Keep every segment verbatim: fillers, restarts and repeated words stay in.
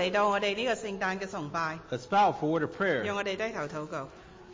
嚟到我哋呢個聖誕嘅崇拜， Let's bow for a word of 讓 prayer. 我哋低頭禱告。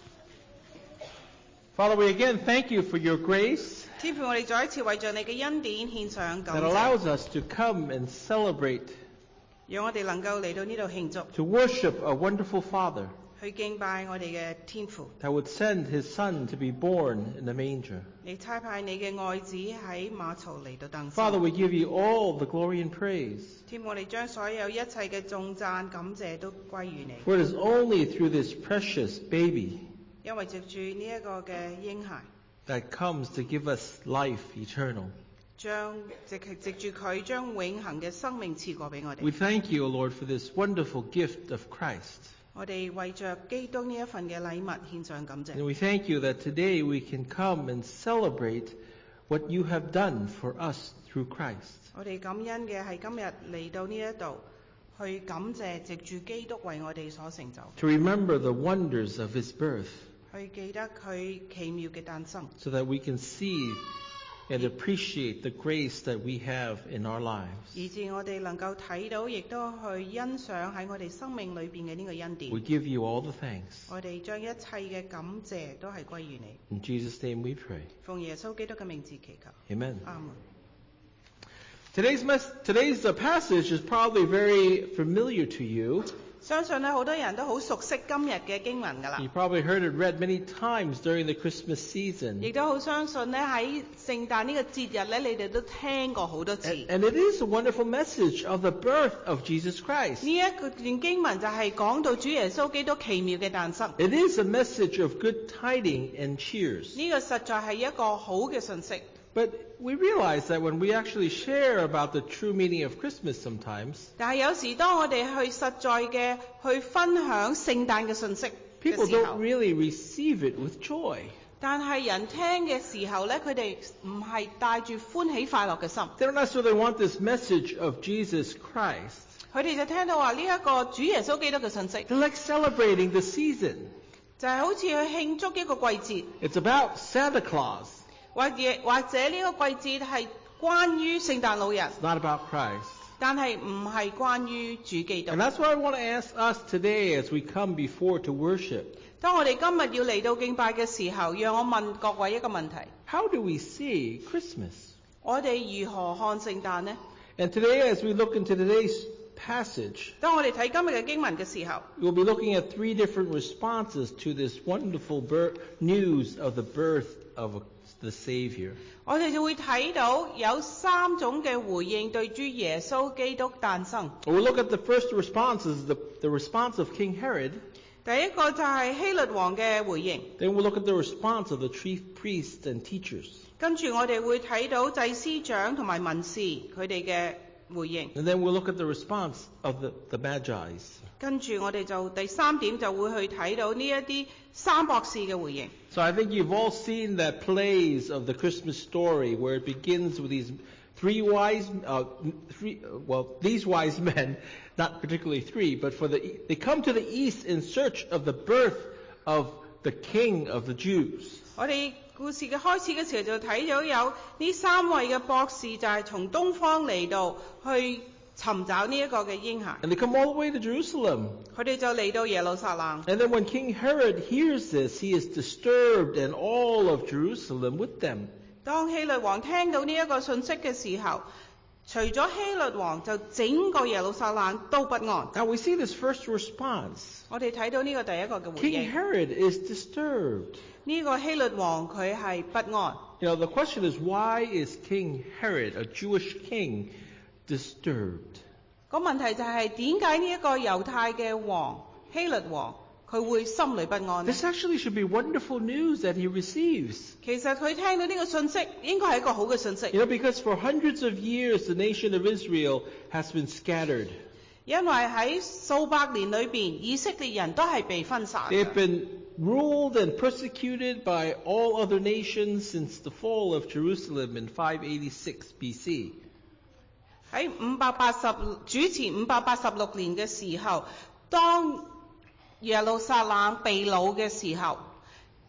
Father, we again thank you for your grace 天父，我哋再一次為着你嘅恩典獻上感 that 謝， allows us to come and celebrate, 讓我哋能夠嚟到呢度慶祝， to worship a wonderful Father 去敬拜我哋嘅天父。 that would send his Son to be born in the manger. 你差派你嘅愛子喺馬槽嚟到誕 Father, 生。 we give you all the glory and praise, 天父，我哋將所有一切嘅頌讚感謝都歸於你， for it is only through this precious baby 因為藉住呢一個嘅嬰孩， that comes to give us life eternal. 將藉藉住佢將永恆嘅生命賜過俾我 We 哋。 thank you, O Lord, for this wonderful gift of Christ. 我哋為着基督呢一份嘅禮物獻上感 And 謝。 we thank you that today we can come and celebrate what you have done for us through Christ. 我哋感恩嘅係今日嚟到呢一度，去感謝藉住基督為我哋所成就， To remember the wonders of his birth, 去記得佢奇妙嘅誕生， so that we can see and appreciate the grace that we have in our lives. 以致我哋能夠睇到，亦都去欣賞喺我哋生命裏邊嘅呢個恩典。 We give you all the thanks. 我哋將一切嘅感謝都係歸於你。 In Jesus' name we pray. 奉耶穌基督嘅名字祈求， Amen. 阿門。 Today's, mes- today's uh, passage is probably very familiar to you. 相信咧好多人都好熟悉今日嘅經文㗎啦， You probably heard it read many times during the Christmas season. 亦都好相信咧喺聖誕呢個節日咧，你哋都聽過好多次。 And, and it is a wonderful message of the birth of Jesus Christ. 呢一個段經文就係講到主耶穌基督奇妙嘅誕生。 It is a message of good tidings and cheers. 呢個實在係一個好嘅信息。 But we realize that when we actually share about the true meaning of Christmas sometimes, 但係有時當我哋去實在嘅去分享聖誕嘅信息嘅 people 時 don't 候， really receive it with joy. 但係人聽嘅時候咧，佢哋唔係帶住歡喜快樂嘅心， They don't necessarily want this message of Jesus Christ. 佢哋就聽到話呢一個主耶穌基督嘅信息， They're like celebrating the season. 就係好似去慶祝一個季節， It's about Santa Claus. 或者或者呢個季節係關於聖誕老人， It's not about Christ. 但係唔係關於主基督 And。that's why I want to ask us today as we come before to worship. 當我哋今日要嚟到敬拜嘅時候，讓我問各位一個問題： How do we see Christmas? 我哋如何看聖誕呢？ And today as we look into today's passage, 當我哋睇今日嘅經文嘅時候， we'll be looking at three different responses to this wonderful bir- news of the birth of the Savior. 我哋就會睇到有三種嘅回應對於耶穌基督誕生。 We'll look at the first response is the, the response of King Herod. 第一個就係希律王嘅回應， Then we'll look at the response of the chief priests and teachers. 跟住我哋會睇到祭司長同埋文士佢哋嘅回應， And then we'll look at the response of the, the Magi's. 跟住我哋就第三點就會去睇到呢一啲三博士嘅回應。 So I think you've all seen that plays of the Christmas story where it begins with these three wise, uh, three, uh, well, these wise men, not particularly three, but for the, they come to the east in search of the birth of the King of the Jews. 我哋故事嘅開始嘅時候就睇到有呢三位嘅博士就係從東方嚟到去尋找呢一個嘅嬰孩， And they come all the way to Jerusalem. 佢哋就嚟到耶路撒冷。 And then when King Herod hears this, he is disturbed and all of Jerusalem with them. 當希律王聽到呢一個信息嘅時候，除咗希律王，就整個耶路撒冷都不安。 Now we see this first response. 我哋睇到呢個第一個嘅回 King 應， Herod is disturbed. 呢個希律王佢係不安。 You know, the question is, why is King Herod, a Jewish king, disturbed? 個問題就係點解呢一個猶太嘅王希律王佢會心裏不安呢？ This actually should be wonderful news that he receives. 其實佢聽到呢個信息應該係一個好嘅信息， You know, because for hundreds of years the nation of Israel has been scattered. 因為喺數百年裏邊，以色列人都係被分散 They have 嘅。 been ruled and persecuted by all other nations since the fall of Jerusalem in five eighty-six B C. 喺五百八十主前五百八十六年嘅時候，當耶路撒冷被擄嘅時候，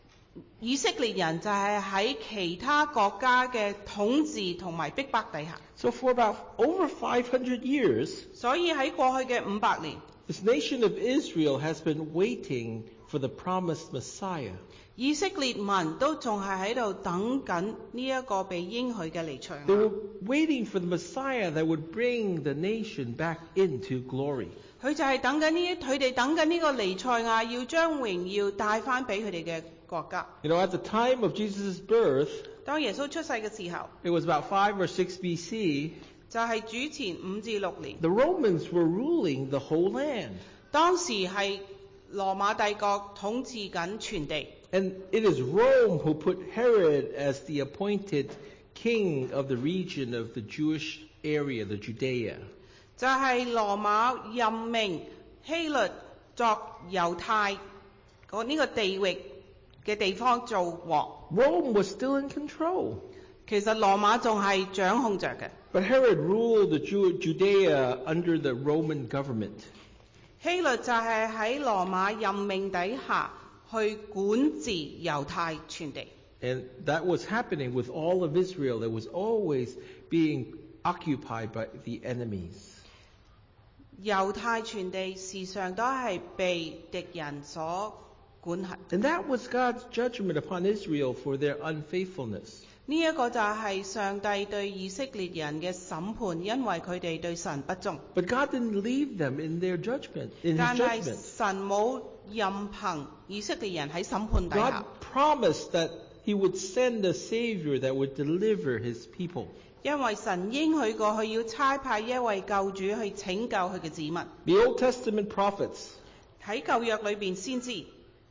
以色列人就係喺其他國家嘅統治同埋逼迫底下。 So for about over five hundred years, 所以喺過去嘅五百年， this nation of Israel has been waiting for the promised Messiah. 以色列民都仲係喺度等緊呢一個被應許嘅彌賽 They 亞。 were waiting for the Messiah that would bring the nation back into glory. 佢就係等緊呢，佢哋等緊呢個彌賽亞要將榮耀帶翻俾佢哋嘅國家。 You know, at the time of Jesus' birth, 當耶穌出世嘅時候， it was about five or six B C, 就係主前五至六年， the Romans were ruling the whole land. 當時係羅馬帝國統治緊全地。 And it is Rome who put Herod as the appointed king of the region of the Jewish area, the Judea. 就係羅馬任命希律作猶太嗰呢個地域嘅地方做王。 Rome was still in control. 其實羅馬仲係掌控着嘅。 But Herod ruled the Ju- Judea under the Roman government. 希律就係喺羅馬任命底下去管治猶太全地。 And that was happening with all of Israel. That was always being occupied by the enemies. 猶太全地時常都係被敵人所管轄。 And that was God's judgment upon Israel for their unfaithfulness. 呢一個就係上帝對以色列人嘅審判，因為佢哋對神不忠。 But God didn't leave them in their judgment, in His 但係 judgment. 神冇任憑以色列人喺審判底下 God，promised that He would send a Savior that would deliver His people. 因為神應許過佢要差派一位救主去拯救佢嘅子民。 The Old Testament prophets 喺舊約裏邊先知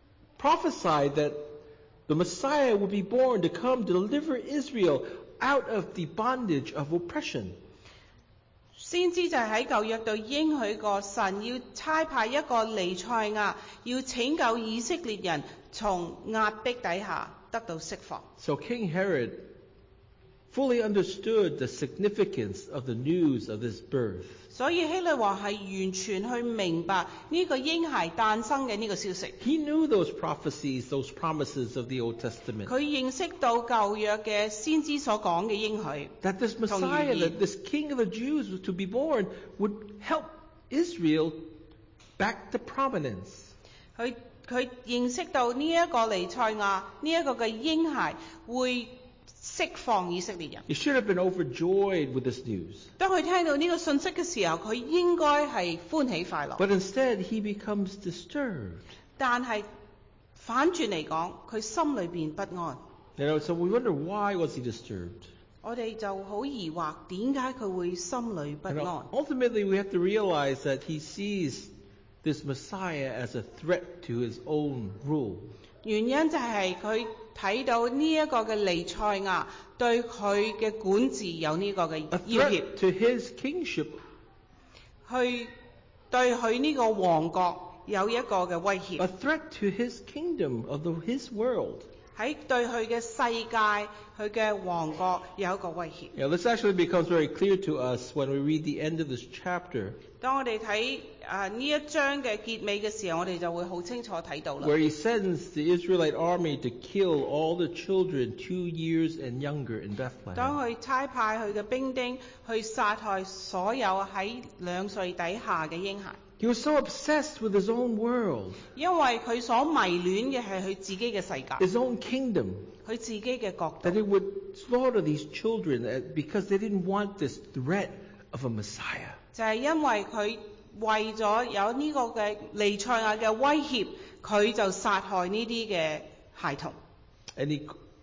prophesied that the Messiah would be born to come to deliver Israel out of the bondage of oppression. 先知就係喺舊約度應許過神要差派一個彌賽亞，要拯救以色列人從壓迫底下得到釋放。 So King Herod fully understood the significance of the news of this birth. 所以希律王係完全去明白呢個嬰孩誕生嘅呢個消息。 He knew those prophecies, those promises of the Old Testament. 佢認識到舊約嘅先知所講嘅應許， That this Messiah, that this King of the Jews was to be born, would help Israel back to prominence. 佢佢認識到呢一個彌賽亞，呢一個嘅嬰孩會釋放以色列人。 He should have been overjoyed with this news. 當佢聽到呢個信息嘅時候，佢應該係歡喜快樂。 But instead, he becomes disturbed. 但係反轉嚟講，佢心裏邊不安。 You know, so we wonder, why was he disturbed? 我哋就好疑惑，點解佢會心裏不 You 安 know,？ ultimately, we have to realize that he sees this Messiah as a threat to his own rule. 原因就係佢睇到呢一個嘅彌賽亞對佢嘅管治有呢個嘅 A 要挾， threat to his kingship. 去對佢呢個王國有一個嘅威 A 脅， threat to his kingdom of the, his world. 喺對佢嘅世界、佢嘅王國有一個威脅。 Yeah, this actually becomes very clear to us when we read the end of this chapter, 當我哋睇啊呢一章嘅結尾嘅時候，我哋就會好清楚睇到啦。 where he sends the Israelite army to kill all the children two years and younger in 當 Bethlehem. 佢差派佢嘅兵丁去殺害所有喺兩歲底下嘅嬰孩， He was so obsessed with his own world, 因為佢所迷戀嘅係佢自己嘅世界， his own kingdom, 佢自己嘅國度。 that he would slaughter these children uh, because they didn't want this threat of a Messiah. 就係因為佢為咗有呢個嘅彌賽亞嘅威脅，佢就殺害呢啲嘅孩童。 And he,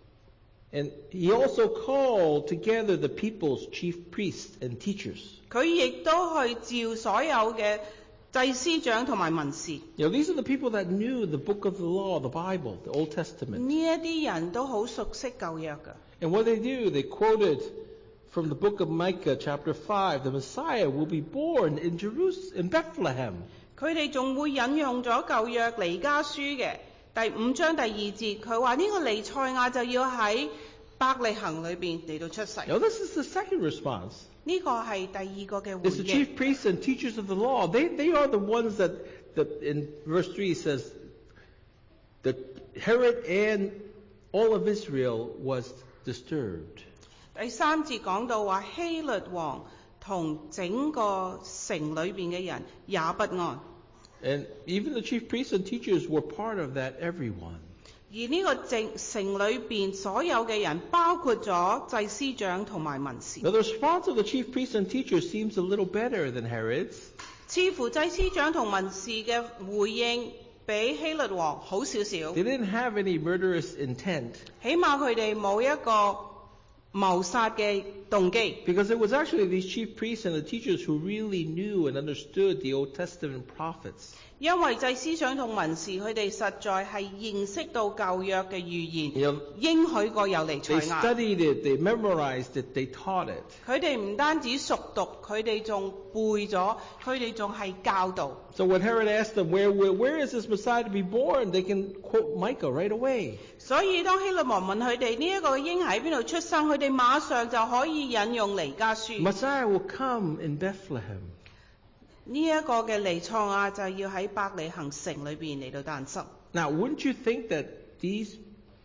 and he also called together the people's chief priests and teachers. 佢亦都去召所有嘅祭司長同埋文士， You know, these are the people that knew the book of the law, the Bible, the Old Testament. 呢一啲人都好熟悉舊約㗎。 And what they do, they quoted from the book of Micah, chapter five, the Messiah will be born in Jerusalem, in Bethlehem. 佢哋仲會引用咗舊約彌迦書嘅第五章第二節，佢話呢個彌賽亞就要喺伯利恆裏邊嚟到出世。 Now, this is the second response. 呢個係第二個嘅回 It's the 應。 chief priests and teachers of the law. They, they are the ones that, that, in verse three says, that Herod and all of Israel was disturbed. 第三節講到話希律王同整個城裏邊嘅人也不安， And even the chief priests and teachers were part of that everyone. 而呢個城城裏邊所有嘅人，包括咗祭司長同埋文士。 Now the response of the chief priests and teachers seems a little better than Herod's. 似乎祭司長同文士嘅回應比希律王好少少， They didn't have any murderous intent 起碼佢哋冇一個謀殺嘅動機。 because it was actually these chief priests and the teachers who really knew and understood the Old Testament prophets. 因為祭司長同文士佢哋實在係認識到舊約嘅預言， You know, 應許過有彌賽 they 亞。 studied it, they memorized it, they taught it. 佢哋唔單止熟讀，佢哋仲背咗，佢哋仲係教導。 So when Herod asked them, where, where, where is this Messiah to be born? They can quote Micah right away. 所以當希律王問佢哋呢一個嬰喺邊度出生，佢哋馬上就可以引用彌迦書。 Messiah will come in Bethlehem. 呢一個嘅彌賽亞就要喺伯利恆城裏邊嚟到誕生。 Now, wouldn't you think that these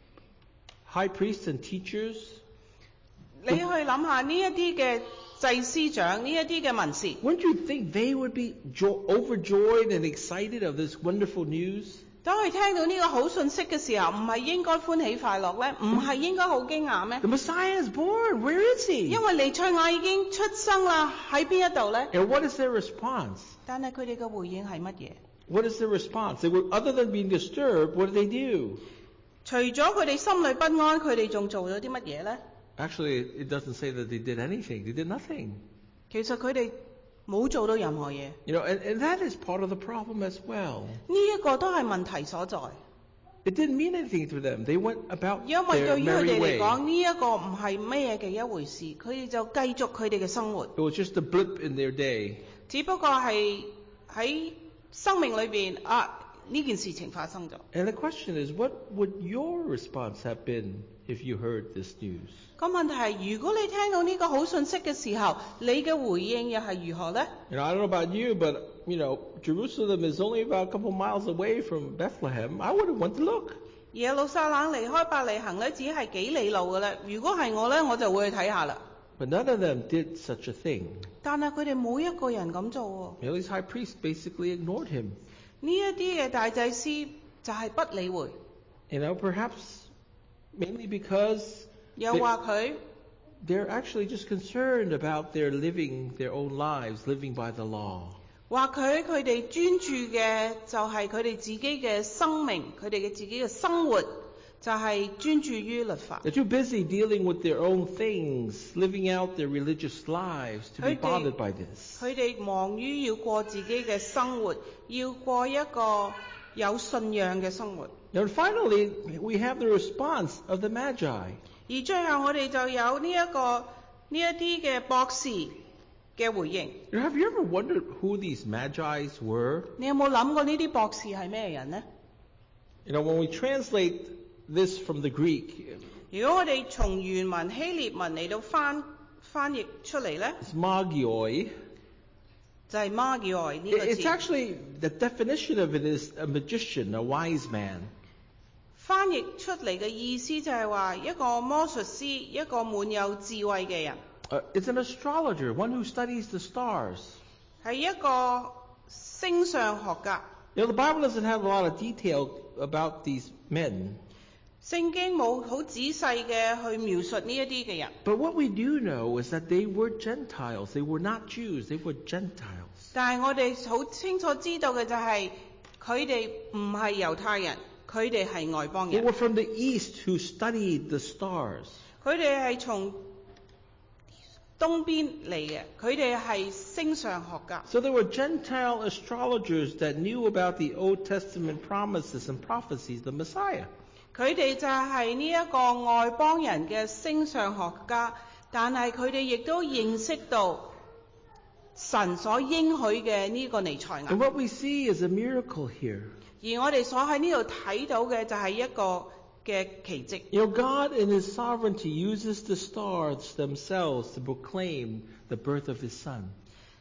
high priests and teachers, 你去諗下呢一啲嘅祭司長，呢一啲嘅文士， wouldn't you think they would be jo- overjoyed and excited of this wonderful news? 當佢聽到呢個好信息嘅時候，唔係應該歡喜快樂咩？唔係應該好驚訝咩？ The Messiah is born. Where is he? 因為彌賽亞已經出生啦，喺邊一度呢？ And what is their response? 但係佢哋嘅回應係乜嘢？ What is their response? They were, other than being disturbed, what did they do? 除咗佢哋心裏不安，佢哋仲做咗啲乜嘢呢？ Actually, it doesn't say that they did anything. They did nothing. 其實佢哋冇做到任何嘢， You know, and, and that is part of the problem as well. 呢一個都係問題所在。 It didn't mean anything to them. They went about 因為 their 對於佢 merry 哋嚟 way. 講，呢一個唔係咩嘅一回事，佢哋就繼續佢哋嘅生活， It was just a blip in their day. 只不過係喺生命裏邊啊呢件事情發生咗。 And the question is, what would your response have been if you heard this news? 個問題係，如果你聽到呢個好信息嘅時候，你嘅回應又係如何呢？ You know, I don't know about you, but you know, Jerusalem is only about a couple miles away from Bethlehem. I would have went to look. 耶路撒冷離開伯利恆咧，只係幾里路嘅咧。如果係我咧，我就會去睇下啦。 But none of them did such a thing. 但係佢哋冇一個人咁做 You know, these high priests basically ignored him. 喎。呢一啲嘅大祭司就係不理會， You know, perhaps mainly because 又話佢 they're actually just concerned about their living their own lives, living by the law. 話佢佢哋專注嘅就係佢哋自己嘅生命，佢哋嘅自己嘅生活就係專注於律法。 They're too busy dealing with their own things, living out their religious lives to be 佢哋 bothered by this. 佢哋忙於要過自己嘅生活，要過一個有信仰嘅生活。 Now finally, we have the response of the Magi. 而最後我哋就有呢、一個呢一啲嘅博士嘅回應。 You know, have you ever wondered who these Magi's were? 你有冇諗過呢啲博士係咩人呢？ You know, when we translate this from the Greek, 如果我哋從原文希臘文嚟到翻翻譯出嚟呢， it's magioi. 就係 magioi 呢個 It's 字。 actually, the definition of it is a magician, a wise man. 翻譯出嚟嘅意思就係話一個魔術師，一個滿有智慧嘅人， Uh, it's an astrologer, one who studies the stars. 係一個星相學家。 You know, the Bible doesn't have a lot of detail about these men. 聖經冇好仔細嘅去描述呢一啲嘅人， But what we do know is that they were Gentiles. They were not Jews. They were Gentiles. 但係我哋好清楚知道嘅就係佢哋唔係猶太人，佢哋係外邦 They 人， were from the East who studied the stars. 佢哋係從東邊嚟嘅，佢哋係星相學家。 So there were Gentile astrologers that knew about the Old Testament promises and prophecies of the Messiah. 佢哋就係呢一個外邦人嘅星相學家，但係佢哋亦都認識到神所應許嘅呢個彌賽 And 亞。 what we see is a miracle here. 而我哋所喺呢度睇到嘅就係一個嘅奇蹟。 You know, God in His sovereignty uses the stars themselves to proclaim the birth of His Son.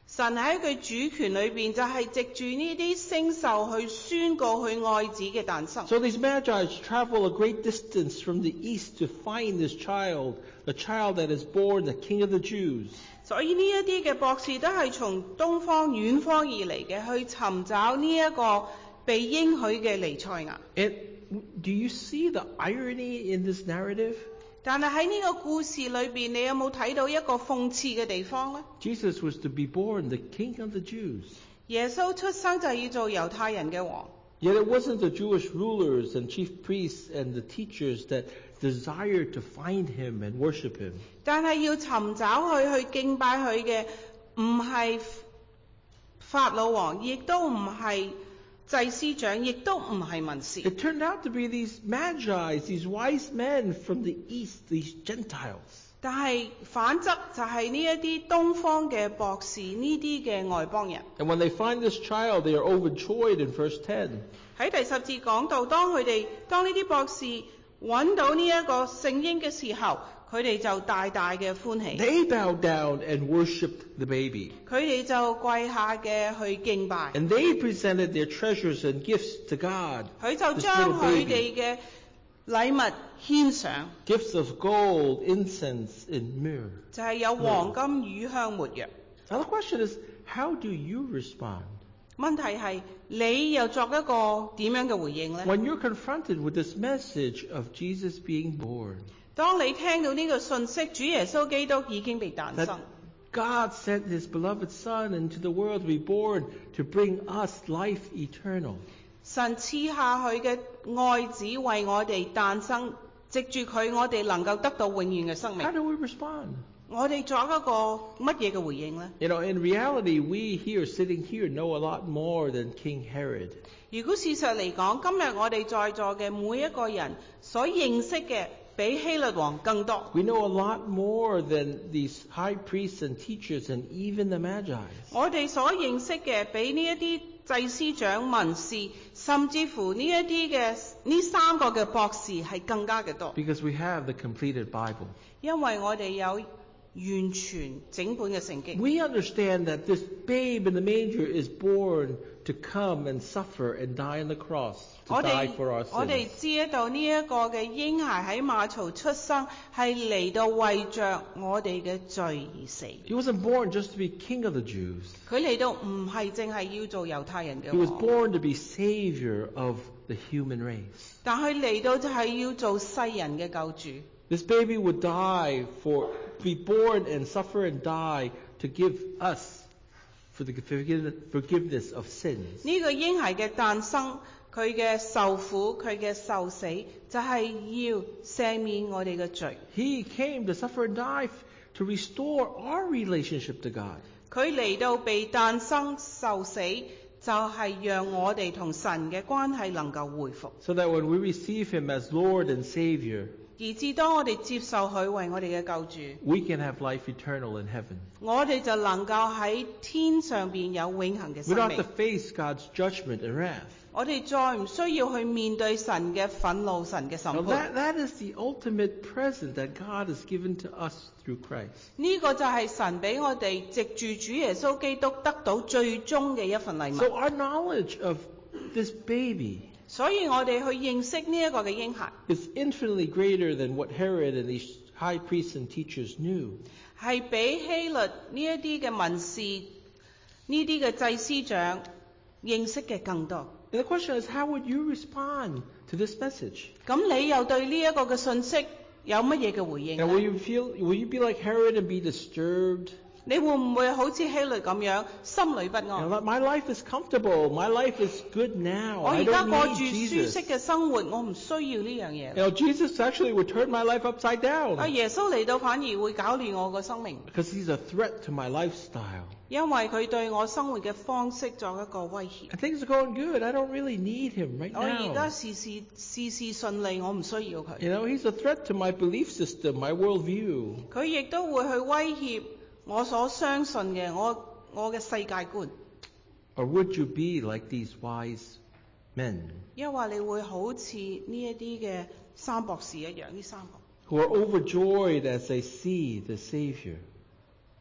神喺佢主權裏邊，就係藉住呢啲星宿去宣告佢愛子嘅誕生。 So these magi travel a great distance from the east to find this child, the child that is born, the King of the Jews. 所以呢一啲嘅博士都係從東方遠方而嚟嘅，去尋找呢一個被應許嘅彌賽亞。 And do you see the irony in this narrative? 但係喺呢個故事裏邊，你有冇睇到一個諷刺嘅地方呢？ Jesus was to be born the King of the Jews. 耶穌出生就係要做猶太人嘅王， Yet it wasn't the Jewish rulers and chief priests and the teachers that desired to find him and worship him. 但係要尋找佢去敬拜佢嘅，唔係法老王，亦都唔係祭司長，亦都唔係文士。 It turned out to be these magi, these wise men from the east, these Gentiles. 但係反則就係呢一啲東方嘅博士，呢啲嘅外邦人。 And when they find this child, they are overjoyed in verse ten. 喺第十節講到，當佢哋當呢啲博士揾到呢一個聖嬰嘅時候，佢哋就大大嘅歡喜， They bowed down and worshipped the baby. 佢哋就跪下嘅去敬拜， And they presented their treasures and gifts to God. 佢就 This 將 little 佢 baby. 哋嘅禮物獻上， Gifts of gold, incense, and myrrh. 就係有黃金、乳香、沒藥。 Now the question is, how do you respond? 問題係你又作一個點樣嘅回應呢？ When you're confronted with this message of Jesus being born, 當你聽到呢個信息，主耶穌基督已經被誕 that 生， God sent His beloved Son into the world to be born to bring us life eternal. 神賜下佢嘅愛子為我哋誕生，藉住佢我哋能夠得到永遠嘅生命 How。do we respond? 我哋作一個乜嘢嘅回應呢？ You know, in reality, we here, sitting here, know a lot more than King Herod. 如果事實嚟講，今日我哋在座嘅每一個人所認識嘅，比希律王更多。 We know a lot more than these high priests and teachers and even the magi. 我哋所認識嘅，比呢一啲祭司長、文士，甚至乎呢一啲嘅呢三個嘅博士係更加嘅多， Because we have the completed Bible. 因為我哋有完全整本嘅聖經。 We understand that this babe in the manger is born to come and suffer and die on the cross, to 我 die 哋 for our 我哋 sins. 知道呢一個嘅嬰孩喺馬槽出生，係嚟到為着我哋嘅罪而死。 He wasn't born just to be king of the Jews. 佢嚟到唔係淨係要做猶太人嘅 He was 王， born to be savior of the human race. 但佢嚟到就係要做世人嘅救主。 This baby would die for, be born and suffer and die to give us for the forgive- forgiveness of sins. 呢個嬰孩嘅誕生，佢嘅受苦，佢嘅受死，就係要赦免我哋嘅罪。 He came to suffer and die to restore our relationship to God. 佢嚟到被誕生受死，就係讓我哋同神嘅關係能夠恢復。 So that when we receive Him as Lord and Savior, 而至當我哋接受佢為我哋嘅救主， we can have life eternal in heaven. 我哋就能夠喺天上邊有永恆嘅 We 生 don't have 命 to。face God's judgment and wrath. 我哋再唔需要去面對神嘅憤怒、神嘅 Now 審 that, 判。 that is the ultimate present that God has given to us through Christ. 呢個就係神俾我哋藉住主耶穌基督得到最終嘅一份禮 So 物。 our knowledge of this baby 所以我哋去認識呢一個嘅嬰孩， is infinitely greater than what Herod and these high priests and teachers knew. 係比希律呢一啲嘅文士、呢啲嘅祭司長認識嘅更多。 And the question is, how would you respond to this message? 咁你又對呢一個嘅信息有乜嘢嘅回應 And will 呢？ you feel, will you be like Herod and be disturbed? 你會唔會好似希律咁樣心裏不 You know, 安？ that my life is comfortable. My life is good now. 我 I 而家 don't 過 need 住舒 Jesus. 適嘅生活，我唔需要呢樣嘢 You。know, Jesus actually would turn my life upside 啊， down 耶穌嚟到反而會搞亂我個生命， because he's a threat to my lifestyle. 因為佢對我生活嘅方式作一個威脅。 And things are going good. I don't really need him right 我而家 now. 事事事事順利，我唔需要佢。 You know, he's a threat to my belief system, my worldview. 佢亦都會去威脅我所相信嘅，我我嘅世界觀。 Or would you be like these wise men 因為你會好似呢一啲嘅三博士一樣，呢三個 who are overjoyed as they see the Savior?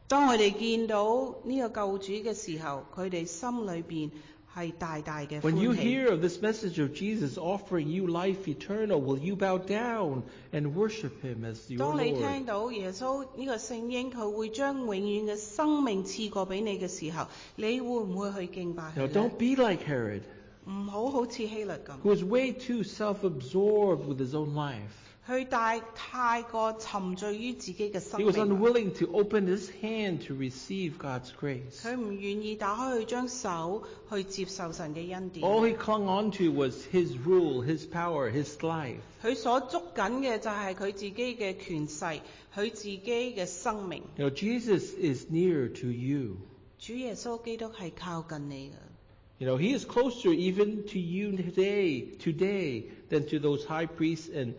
當我哋見到呢個救主嘅時候，佢哋心裏邊係大大嘅 When you 歡喜。 hear of this message of Jesus offering you life eternal, will you bow down and worship him as your 當你 Lord? 聽到耶穌呢個聖嬰佢會將永遠嘅生命賜過俾你嘅時候，你會唔會去敬拜 Now 佢 don't 呢？ be like Herod, 唔好好似希律咁， who was way too self-absorbed with his own life. 佢太太過沉醉於自己嘅生 He was 命， unwilling to open his hand to receive God's grace. 佢唔願意打開佢張手去接受神嘅恩典。 All he clung on to was his rule, his power, his life. 佢所捉緊嘅就係佢自己嘅權勢，佢自己嘅生命。 You know, Jesus is near to you. 主耶穌基督係靠近你嘅。 You know, he is closer even to you today, today than to those high priests and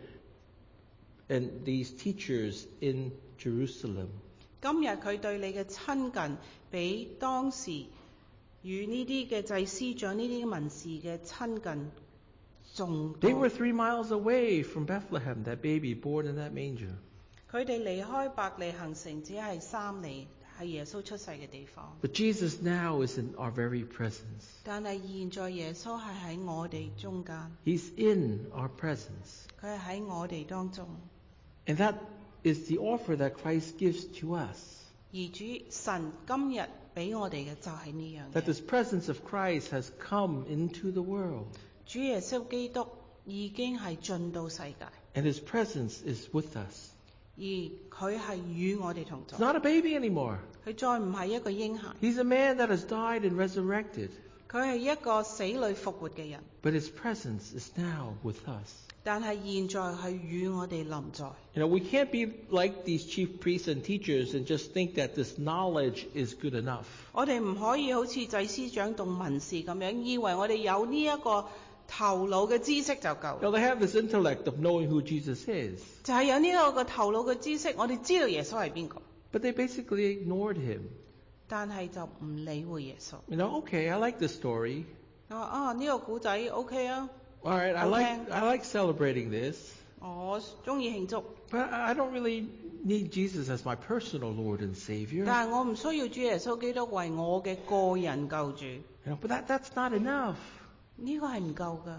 and these teachers in Jerusalem. 今日佢對你嘅親近，比當時與呢啲嘅祭司長、呢啲文士嘅親近仲 They 多。 were three miles away from Bethlehem, that baby born in that manger. 佢哋離開伯利恆城只係三里，係耶穌出世嘅地方。 But Jesus now is in our very presence. 但係現在耶穌係喺我哋中間， He's in our presence. 佢係喺我哋當中。 And that is the offer that Christ gives to us. 而主神今日俾我哋嘅就係呢樣 That 嘢。 this presence of Christ has come into the world. 主耶穌基督已經係進到世界， And his presence is with us. 而佢係與我哋同 He's 在。 not a baby anymore. 佢再唔係一個嬰孩， He's a man that has died and resurrected. 佢係一個死裏復活嘅人。 But his presence is now with us. 但係現在係與我哋臨在。 You know, we can't be like these chief priests and teachers and just think that this knowledge is good enough. 我哋唔可以好似祭司長同文士咁樣，以為我哋有呢一個頭腦嘅知識就夠。 You know, they have this intellect of knowing who Jesus is. 就係有呢一個頭腦嘅知識，我哋知道耶穌係邊個， But they basically ignored him. 但係就唔理會耶穌。 You know, okay, I like this story. 我話啊呢個古仔 OK 啊， All right, I Okay. like I like celebrating this. 我中意慶祝， But I I don't really need Jesus as my personal Lord and Savior. 但係我唔需要主耶穌基督為我嘅個人救主， You know, but that, that's not enough. 呢個係唔夠㗎。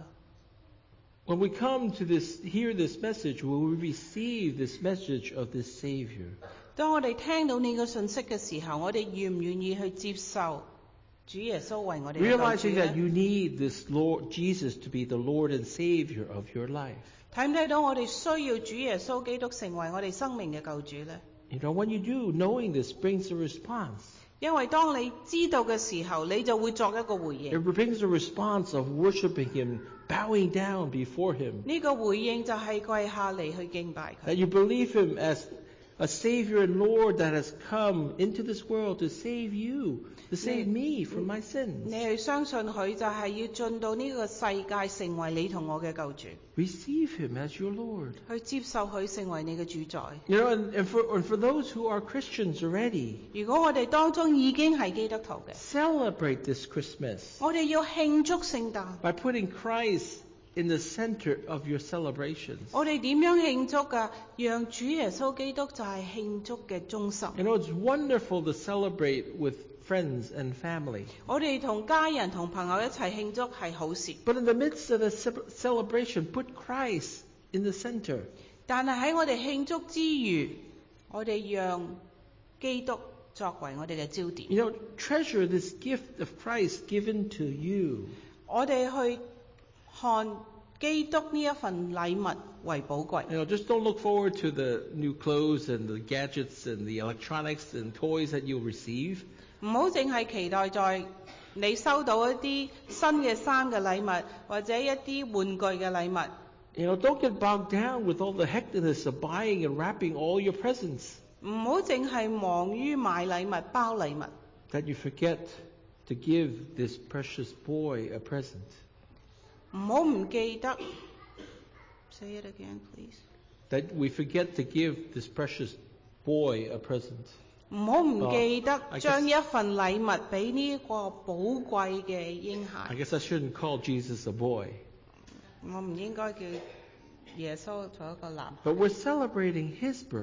When we come to this, hear this message, will we receive this message of this Savior? 當我哋聽到你嘅信息嘅時候，我哋願唔願意去接受主耶穌為我哋嘅救 Realizing 主 that 呢？ you need this Lord Jesus to be the Lord and Savior of your life. 睇唔睇到我哋需要主耶穌基督成為我哋生命嘅救主呢？ You know, when you do, knowing this brings a response. 因為當你知道嘅時候，你就會作一個回 It 應。 brings a response of worshiping Him, bowing down before Him. 呢個回應就係跪下嚟去敬拜佢。 That you believe Him as a Savior and Lord that has come into this world to save you, to save me from my 你 sins. 去相信佢就係要進到呢個世界，成為你同我嘅救主， Receive Him as your Lord. 去接受佢成為你嘅主宰。 You know, and, and, for, and for those who are Christians already, 如果我哋當中已經係基督徒嘅， celebrate this Christmas 我哋要慶祝聖誕。 by putting Christ in the center of your celebrations. 我哋點樣慶祝㗎？讓主耶穌基督就係慶祝嘅中心。 You know, it's wonderful to celebrate with friends and family. 我哋同家人同朋友一齊慶祝係好事， But in the midst of the ce- celebration, put Christ in the center. 但係喺我哋慶祝之餘，我哋讓基督作為我哋嘅焦點。 You know, treasure this gift of Christ given to you. 我哋去看基督呢一份禮物為寶貴。 You know, just don't look forward to the new clothes and the gadgets and the electronics and toys that you'll receive. 唔好淨係期待在你收到一啲新嘅衫嘅禮物，或者一啲玩具嘅禮物。 You know, don't get bogged down with all the hecticness of buying and wrapping all your presents, 唔好淨係忙於買禮物、包禮物， that you forget to give this precious boy a present. 唔好唔記得。Say it again, please. That we forget to give this precious boy a present. 唔好唔記得 I guess- 將一份禮物俾呢個寶貴嘅嬰 I 孩。 guess I shouldn't call Jesus a boy. 我唔應該叫耶穌做一個男孩， But we're celebrating his birth.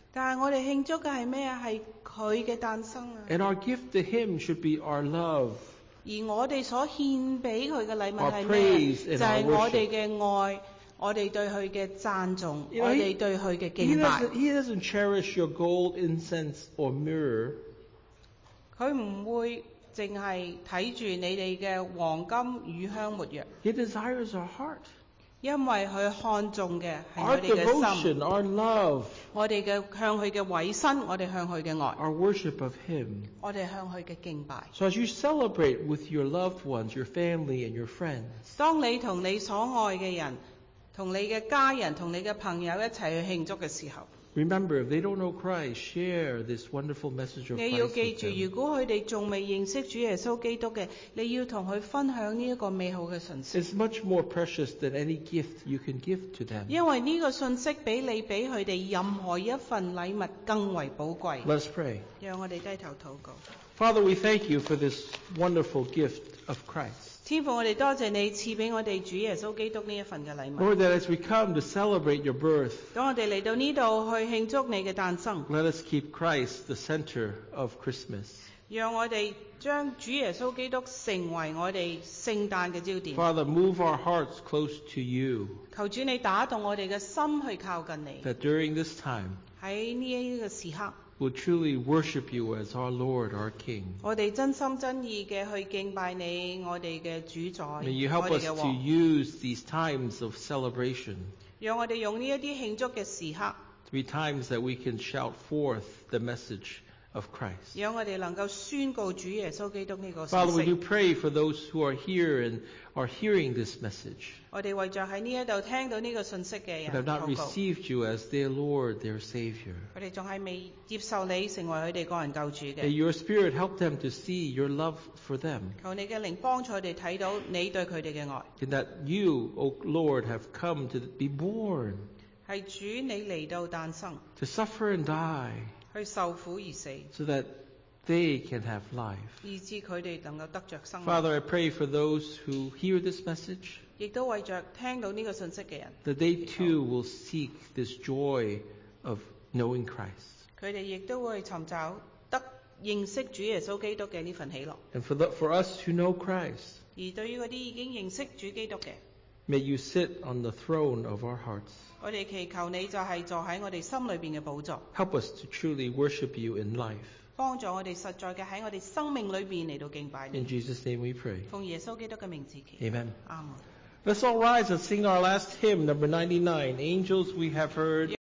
但係我哋慶祝嘅係咩啊？係佢嘅誕生啊！ And our gift to Him should be our love, 而我哋所獻俾佢嘅禮物 our 係咩？ praise and 就係 our 我哋 worship. 嘅愛，我哋對佢嘅讚頌， You know, 我 he- 哋對佢嘅 He 敬拜。 doesn't, he doesn't cherish your gold, incense, or myrrh. 佢唔會淨係睇住你哋嘅黃金、乳香、沒藥， He desires our heart, 因為佢看重嘅係 our 我哋嘅 devotion, 心， our love, 我哋嘅向佢嘅委身，我哋向佢嘅愛， our worship of Him. 我哋向佢嘅敬拜。 So as you celebrate with your loved ones, your family, and your friends, 當你同你所愛嘅人、同你嘅家人、同你嘅朋友一齊去慶祝嘅時候， remember, if they don't know Christ, share this wonderful message of 你要 Christ 記 with 住， them. 如果佢哋仲未認識主耶穌基督嘅，你要同佢分享呢一個美好嘅信息， It's much more precious than any gift you can give to them. 因為呢個信息比你俾佢哋任何一份禮物更為寶貴。 Let's pray. 讓我哋低頭禱告。 Father, we thank you for this wonderful gift of Christ. 天父，我哋多謝你賜俾我哋主耶穌基督呢一份嘅禮物。 Lord, that as we come to celebrate your birth, 當我哋嚟到呢度去慶祝你嘅誕生， let us keep Christ the center of Christmas. 讓我哋將主耶穌基督成為我哋聖誕嘅焦點。 Father, move our hearts close to you, 求主你打動我哋嘅心去靠近你。 that during this time 喺呢一個時刻， we'll truly worship you as our Lord, our King. 我哋真心真意嘅去敬拜你，我哋嘅主宰， May you help 我哋 us 嘅 to 王。 use these times of celebration 讓我哋用呢一啲慶祝嘅時刻， to be times that we can shout forth the message of Christ. 讓我哋能夠宣告主耶穌基督呢個 Father, 信 we do 息。 pray for those who are here and are hearing this message, 我哋為着喺呢一度聽到呢個信息嘅 but 人 have not 禱告。 received you as their Lord, their Savior. 佢哋仲係未接受你成為佢哋個人救主 May 嘅， your Spirit help them to see your love for them, 求你嘅靈幫助佢哋睇到你對佢哋嘅愛， and that you, O Lord, have come to be born, 係主你嚟到誕生， to suffer and die, 去受苦而死， so that they can have life. 以致佢哋能夠得着生命。 Father, I pray for those who hear this message, 亦都為着聽到呢個信息嘅人， that they too will seek this joy of knowing Christ. 佢哋亦都會尋找得認識主耶穌基督嘅呢份喜樂。 And for, the, for us who know Christ, 而對於嗰啲已經認識主基督嘅， may you sit on the throne of our hearts. 我哋祈求你就係坐喺我哋心裏邊嘅寶座， Help us to truly worship you in life. 幫助我哋實在嘅喺我哋生命裏邊嚟到敬拜 In 你。 Jesus' name we pray. 奉耶穌基督嘅名字祈， Amen. 阿門。 Let's all rise and sing our last hymn, number ninety-nine. Angels we have heard.